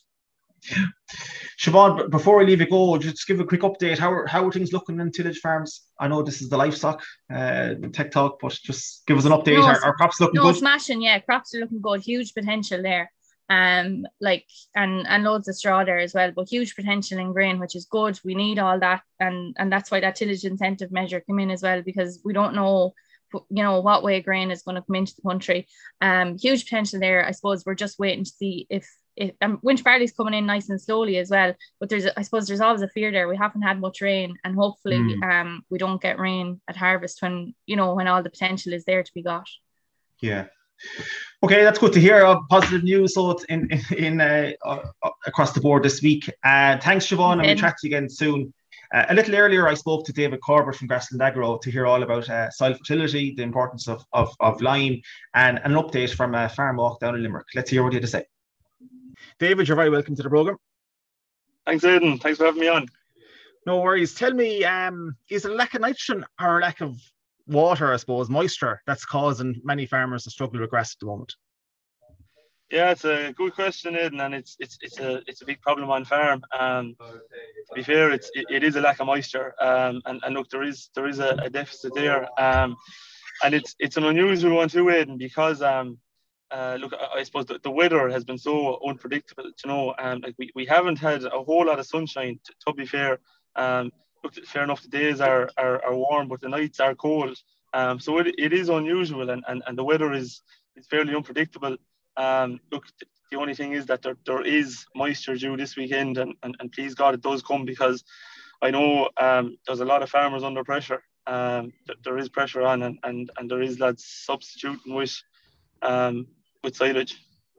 Siobhan, before I leave you go, just give a quick update. How are, how are things looking in tillage farms? I know this is the livestock uh, tech talk, but just give us an update. No, are, are crops looking
no,
good?
Smashing, yeah. Crops are looking good. Huge potential there. Um, like and and loads of straw there as well, but huge potential in grain, which is good. We need all that, and and that's why that tillage incentive measure came in as well, because we don't know, you know, what way grain is going to come into the country. Um, huge potential there. I suppose we're just waiting to see if if um, winter barley's coming in nice and slowly as well. But there's, I suppose, there's always a fear there. We haven't had much rain, and hopefully, mm. um, we don't get rain at harvest when you know when all the potential is there to be got.
Yeah. Okay, that's good to hear. Uh, positive news. So it's in in uh, uh, across the board this week. Uh, thanks, Siobhan, and we'll chat to you again soon. Uh, a little earlier, I spoke to David Corbett from Grassland Agro to hear all about uh, soil fertility, the importance of, of, of lime, and an update from a farm walk down in Limerick. Let's hear what he had to say. David, you're very welcome to the programme.
Thanks, Aidan. Thanks for having me on.
No worries. Tell me, um, is it a lack of nitrogen or a lack of water, I suppose, moisture, that's causing many farmers to struggle with grass at the moment?
Yeah, it's a good question, Aidan, and it's it's it's a it's a big problem on farm. Um, to be fair, it's it, it is a lack of moisture. Um, and, and look, there is there is a, a deficit there. Um, and it's it's an unusual one too, Aidan, because um, uh, look, I, I suppose the, the weather has been so unpredictable. You know, um, like we, we haven't had a whole lot of sunshine. To, to be fair, um, look, fair enough, the days are are, are warm, but the nights are cold. Um, so it, it is unusual, and, and, and the weather is is fairly unpredictable. Um, look, the only thing is that there, there is moisture due this weekend, and, and, and please God it does come, because I know um, there's a lot of farmers under pressure. Um, th- there is pressure on, and, and, and there is lads substituting with um, with silage.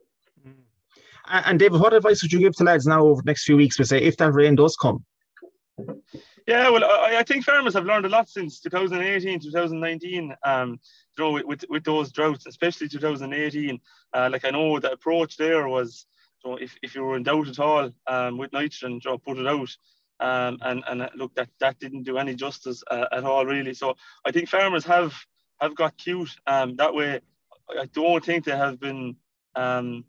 And David, what advice would you give to lads now over the next few weeks, we say, if that rain does come?
Yeah, well, I, I think farmers have learned a lot since twenty eighteen, twenty nineteen. Um, you know, with, with with those droughts, especially twenty eighteen. Uh, like I know the approach there was, you know, if, if you were in doubt at all um, with nitrogen, you know, put it out. Um, and and look, that that didn't do any justice uh, at all, really. So I think farmers have have got cute. Um, that way, I don't think they have been. Um,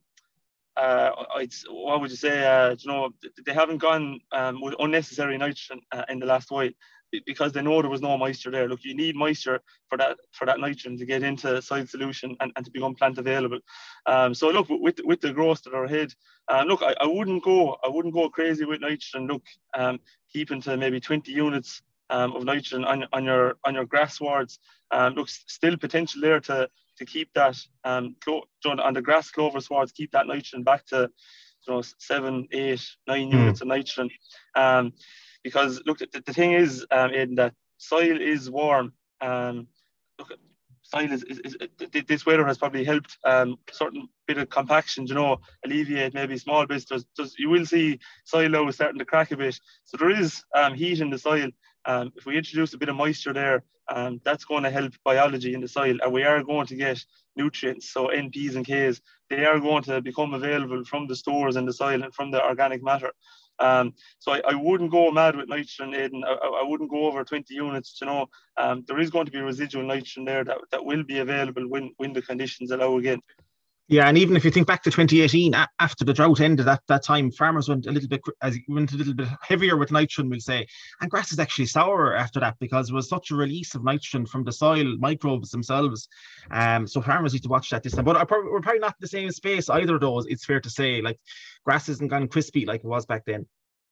Uh, it's, what would you say? Uh, you know, they haven't gone um, with unnecessary nitrogen uh, in the last while, because they know there was no moisture there. Look, you need moisture for that for that nitrogen to get into soil solution and, and to become plant available. Um, so look, with with the growth that are ahead, um, look, I, I wouldn't go I wouldn't go crazy with nitrogen. Look, um, keeping to maybe twenty units um, of nitrogen on on your on your grass swards. Um, look, still potential there to. to keep that um, clo- on the grass clover swards, keep that nitrogen back to, you know, seven, eight, nine mm. units of nitrogen. Um, because look, the, the thing is, um, Aidan, that soil is warm. Um, look, soil is, is, is, is this weather has probably helped um, certain bit of compaction, you know, alleviate maybe small bits. There's, there's, you will see soil now starting to crack a bit. So there is um, heat in the soil. Um, if we introduce a bit of moisture there, um, that's going to help biology in the soil, and we are going to get nutrients. So N Ps and Ks, they are going to become available from the stores in the soil and from the organic matter. Um, so I, I wouldn't go mad with nitrogen, Aidan. I, I wouldn't go over twenty units. You know, um, there is going to be residual nitrogen there that, that will be available when, when the conditions allow again.
Yeah, and even if you think back to twenty eighteen, after the drought ended at that time, farmers went a little bit as went a little bit heavier with nitrogen, we'll say, and grass is actually sour after that because there was such a release of nitrogen from the soil microbes themselves. Um, so farmers need to watch that this time. But probably, we're probably not in the same space either of those. It's fair to say, like grass isn't gone crispy like it was back then.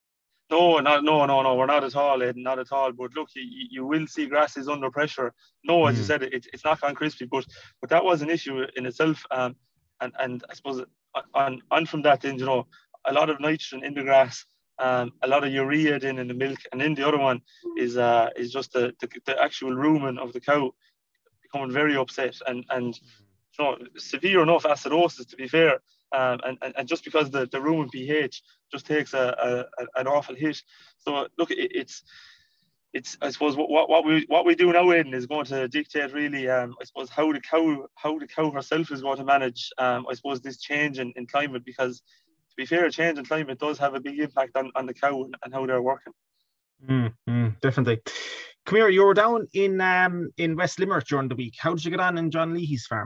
No, not, no, no, no, we're not at all, Aidan, not at all. But look, you, you will see grasses under pressure. No, as mm. you said, it, it's not gone crispy, but but that was an issue in itself. Um, And, and I suppose on, on from that, then, you know, a lot of nitrogen in the grass, um, a lot of urea then in the milk, and then the other one is uh, is just the, the, the actual rumen of the cow becoming very upset and, and you know, severe enough acidosis, to be fair. Um, and, and, and just because the, the rumen pH just takes a, a, an awful hit. So, look, it, it's... It's, I suppose, what, what we what we do now, Aidan, is going to dictate really, um, I suppose, how the cow how the cow herself is going to manage, um, I suppose, this change in, in climate. Because, to be fair, a change in climate does have a big impact on, on the cow and, and how they're working.
Mm, mm, definitely. Come here, you were down in um in West Limerick during the week. How did you get on in John Leahy's farm?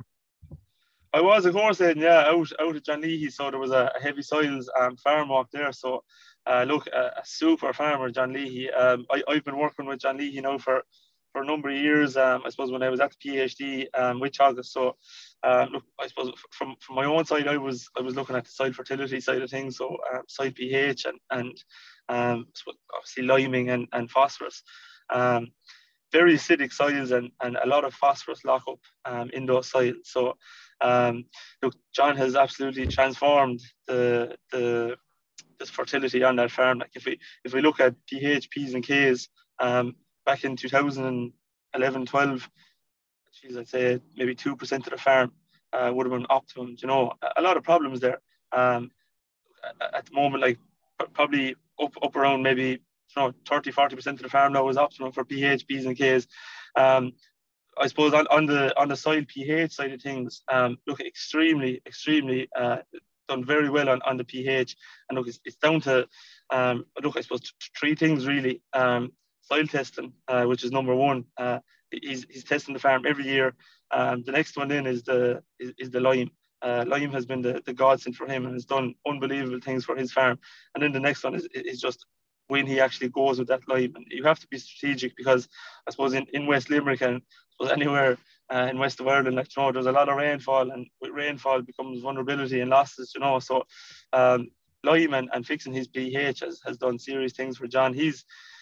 I was, of course, Aidan, yeah, out out at John Leahy. So there was a, a heavy soils um, farm walk there. So. Uh, look, a, a super farmer, John Leahy. Um, I, I've been working with John Leahy now for, for a number of years. Um, I suppose when I was at the PhD um, with Teagasc. So, um, look, I suppose from, from my own side, I was I was looking at the soil fertility side of things. So, um, soil pH and and um, obviously liming and, and phosphorus. Um, very acidic soils and, and a lot of phosphorus lockup um, in those soils. So, um, look, John has absolutely transformed the the this fertility on that farm. Like if we if we look at pH, P's and K's um, back in two thousand eleven, twelve, geez, I'd say maybe two percent of the farm uh, would have been optimum. You know, a, a lot of problems there. Um, at the moment, like probably up up around maybe, you know, thirty, forty percent of the farm now is optimum for pH, P's and K's. Um, I suppose on, on the on the soil pH side of things, um, look, extremely, extremely uh, done very well on, on the pH. And look, it's, it's down to, um, look, I suppose t- three things really. Um, soil testing, uh, which is number one. Uh, he's, he's testing the farm every year. Um, the next one then is the is, is the lime. Uh, lime has been the, the godsend for him and has done unbelievable things for his farm. And then the next one is, is just when he actually goes with that lime. And you have to be strategic, because I suppose in, in West Limerick and I suppose anywhere uh, in West of Ireland, like, you know, there's a lot of rainfall, and with rainfall becomes vulnerability and losses, you know. So um, lime and, and fixing his pH has, has done serious things for John. He's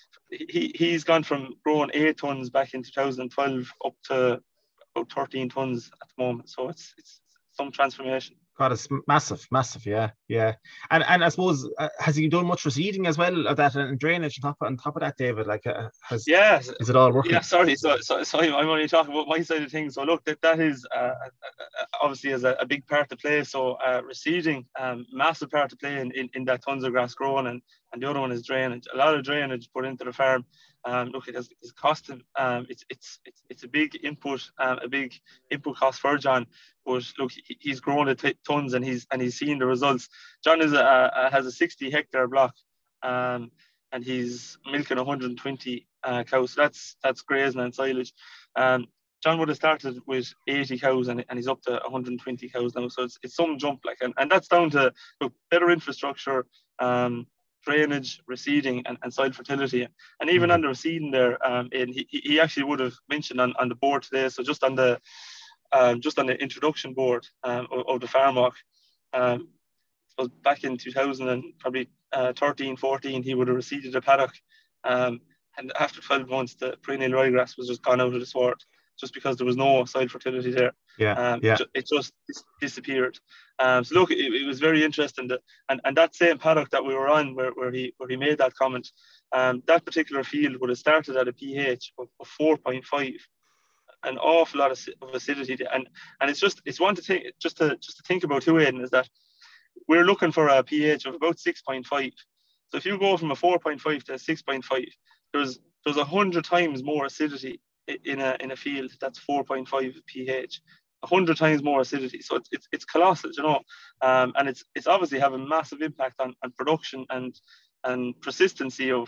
he he's gone from growing eight tons back in two thousand twelve up to about thirteen tons at the moment. So it's it's some transformation.
God, it's massive, massive, yeah, yeah. And and I suppose, uh, has he done much reseeding as well of that and drainage on top, on top of that, David? Like, uh, has,
yeah,
is it all working?
Yeah, sorry, so so, so I'm only talking about my side of things. So look, that that is uh, obviously is a, a big part to play. So uh, reseeding, um, massive part to play in, in, in that tons of grass growing, and and the other one is drainage. A lot of drainage put into the farm. Um, look, it has it's cost. Um, it's it's it's it's a big input, um, a big input cost for John. But look, he, he's grown it t- tons, and he's and he's seen the results. John is a, a has a sixty hectare block, um, and he's milking one hundred twenty uh, cows. So that's that's grazing and silage. Um, John would have started with eighty cows, and, and he's up to one hundred twenty cows now. So it's it's some jump, like, and, and that's down to, look, better infrastructure, um, drainage, reseeding, and, and soil fertility. And even mm-hmm. under reseeding there, um, and he, he actually would have mentioned on, on the board today, so just on the um, just on the introduction board um, of, of the Farm Walk, um, so back in two thousand and probably uh, thirteen, fourteen, he would have reseeded a paddock, um, and after twelve months, the perennial ryegrass was just gone out of the sward, just because there was no soil fertility there.
Yeah,
um,
yeah.
It just disappeared. Um, so look, it, it was very interesting. That, and, and that same paddock that we were on, where, where he where he made that comment, um, that particular field would have started at a pH of, of four point five, an awful lot of, of acidity. And and it's just it's one to think just to just to think about too, Aidan, is that we're looking for a pH of about six point five. So if you go from a four point five to a six point five, there's there's a hundred times more acidity in a in a field that's four point five pH, a hundred times more acidity. So it's it's, it's colossal, you know, um, and it's it's obviously having massive impact on, on production and and persistency of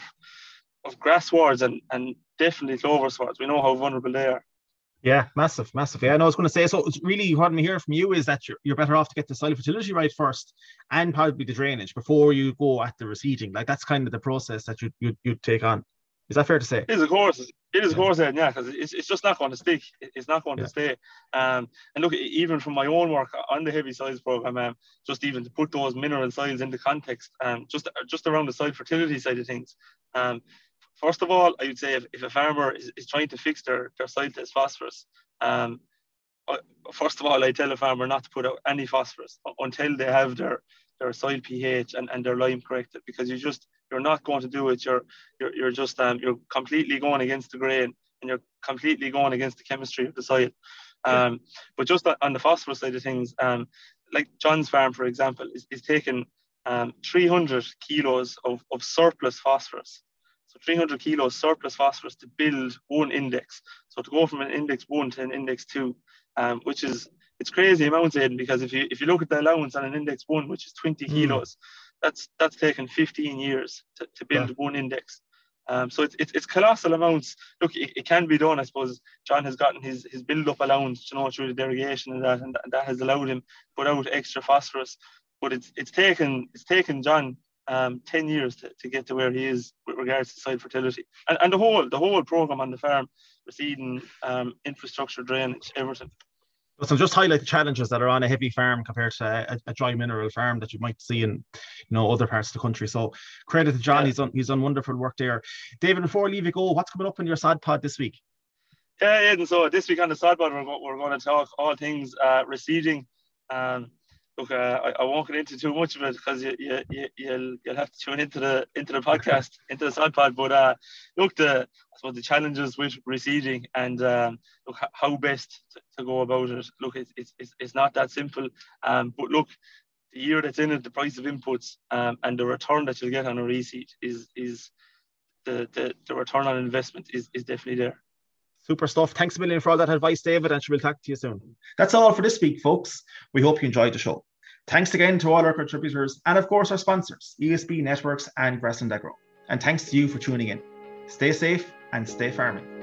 of grass swards and and definitely clover swards. We know how vulnerable they are.
Yeah, massive, massive. Yeah, no, I was going to say, so it's really what I'm hearing from you is that you're, you're better off to get the soil fertility right first, and probably the drainage before you go at the reseeding. Like, that's kind of the process that you you you take on. Is that fair to say?
It is, of course. It is, of course, then, yeah, because it's, it's just not going to stick. It's not going yeah. to stay. Um, and look, even from my own work on the heavy soils program, um, just even to put those mineral soils into context, um, just just around the soil fertility side of things. Um, first of all, I would say if, if a farmer is, is trying to fix their, their soil test phosphorus, um, first of all, I tell a farmer not to put out any phosphorus until they have their their soil pH and, and their lime corrected, because you just you're not going to do it. You're you're you're just um you're completely going against the grain, and you're completely going against the chemistry of the soil. Um, yeah. But just on the phosphorus side of things, um, like John's farm, for example, is, is taking um three hundred kilos of, of surplus phosphorus. So three hundred kilos surplus phosphorus to build one index. So to go from an index one to an index two, um, which is it's crazy amounts, Aidan, because if you if you look at the allowance on an index one, which is twenty mm. kilos, that's that's taken fifteen years to, to build yeah. one index. Um, so it's, it's it's colossal amounts. Look, it, it can be done. I suppose John has gotten his his build up allowance, you know, through the derogation and that, and that, that has allowed him to put out extra phosphorus. But it's it's taken it's taken John um ten years to, to get to where he is with regards to soil fertility, and and the whole the whole program on the farm, reseeding, um, infrastructure, drainage, everything.
So just highlight the challenges that are on a heavy farm compared to a, a dry mineral farm that you might see in, you know, other parts of the country. So credit to John, yeah. he's done he's done wonderful work there. David, before I leave you go, what's coming up in your sod pod this week?
Yeah, Aidan, so this week on the sod pod, we're, we're going to talk all things uh, reseeding. Um, look, uh, I, I won't get into too much of it because you, you, you, you'll you'll have to tune into the into the podcast, into the sod pod. But uh, look, the I suppose the challenges with reseeding and um, look how best to, to go about it. Look, it's it's it's not that simple. Um, but look, the year that's in it, the price of inputs, um, and the return that you'll get on a reseed is is the the, the return on investment is is definitely there.
Super stuff. Thanks a million for all that advice, David, and we'll talk to you soon. That's all for this week, folks. We hope you enjoyed the show. Thanks again to all our contributors and, of course, our sponsors, E S B Networks and Grassland Agro. And thanks to you for tuning in. Stay safe and stay farming.